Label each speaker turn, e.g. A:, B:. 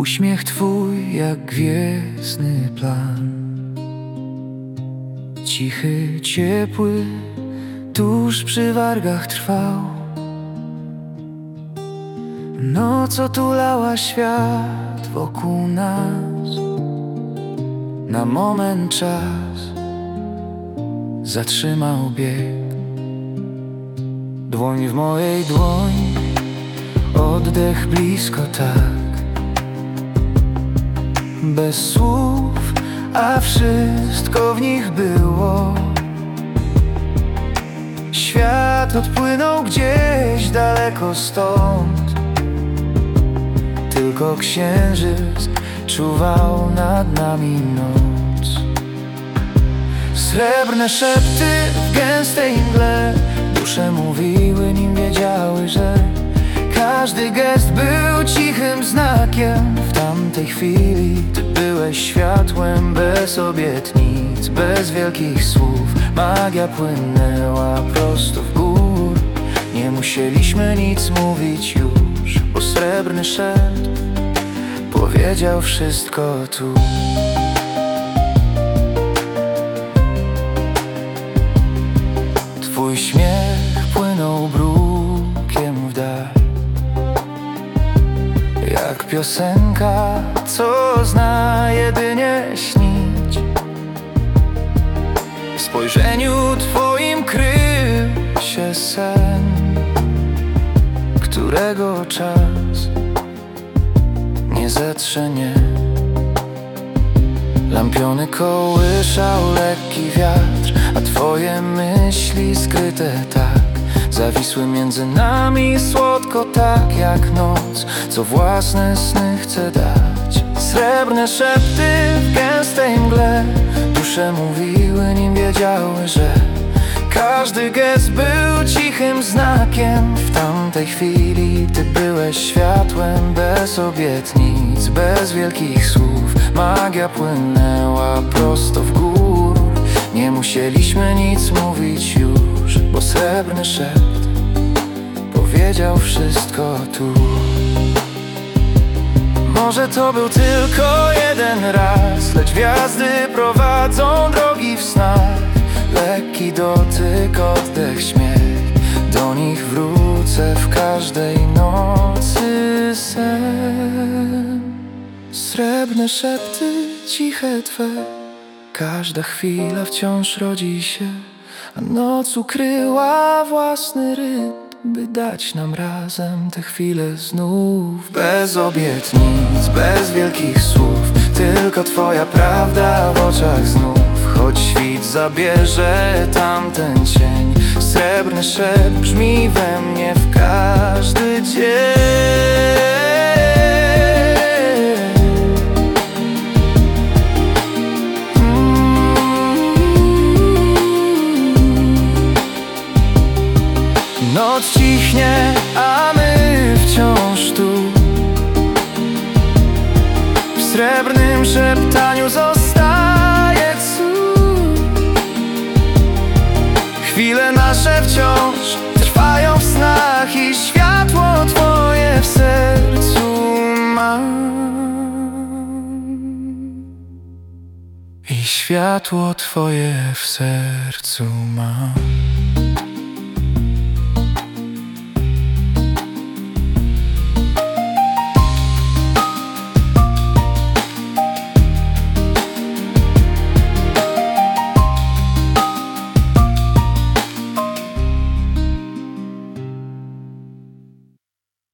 A: Uśmiech twój jak gwiezdny plan, cichy, ciepły, tuż przy wargach trwał. Noc otulała świat wokół nas, na moment czas zatrzymał bieg. Dłoń w mojej dłoni, oddech blisko tak, bez słów, a wszystko w nich było. Świat odpłynął gdzieś daleko stąd, tylko księżyc czuwał nad nami noc. Srebrne szepty w gęstej mgle, dusze mówiły, nim wiedziały, że każdy gest był cichym znakiem. W tamtej chwili ty byłeś światłem bez obietnic, bez wielkich słów. Magia płynęła prosto w gór, nie musieliśmy nic mówić już, bo srebrny szept powiedział wszystko tu. Twój śmiech płynął brukiem w dal, jak piosenka, co zna jedynie śnić. W spojrzeniu twoim krył się sen, którego czas nie zetrze, nie. Lampiony kołyszał lekki wiatr, a twoje myśli skryte tak zawisły między nami słodko, tak jak noc, co własne sny chce dać. Srebrne szepty w gęstej mgle, dusze mówiły, nim wiedziały, że każdy gest był cichym znakiem. W tamtej chwili ty byłeś światłem bez obietnic, bez wielkich słów. Magia płynęła prosto w gór, nie musieliśmy nic mówić już, bo srebrny szept powiedział wszystko tu. Może to był tylko jeden raz, lecz gwiazdy prowadzą drogi w snach. Lekki dotyk, oddech, śmiech, do nich wrócę w każdej nocy sen. Srebrne szepty, ciche twe, każda chwila wciąż rodzi się, a noc ukryła własny rytm, by dać nam razem te chwile znów. Bez obietnic, bez wielkich słów, tylko twoja prawda w oczach znów. Choć świt zabierze tamten cień, srebrny szept brzmi we mnie w każdy dzień. Noc cichnie, a my wciąż tu. W srebrnym szeptaniu zostaje cud. Chwile nasze wciąż trwają w snach i światło twoje w sercu mam. I światło twoje w sercu mam.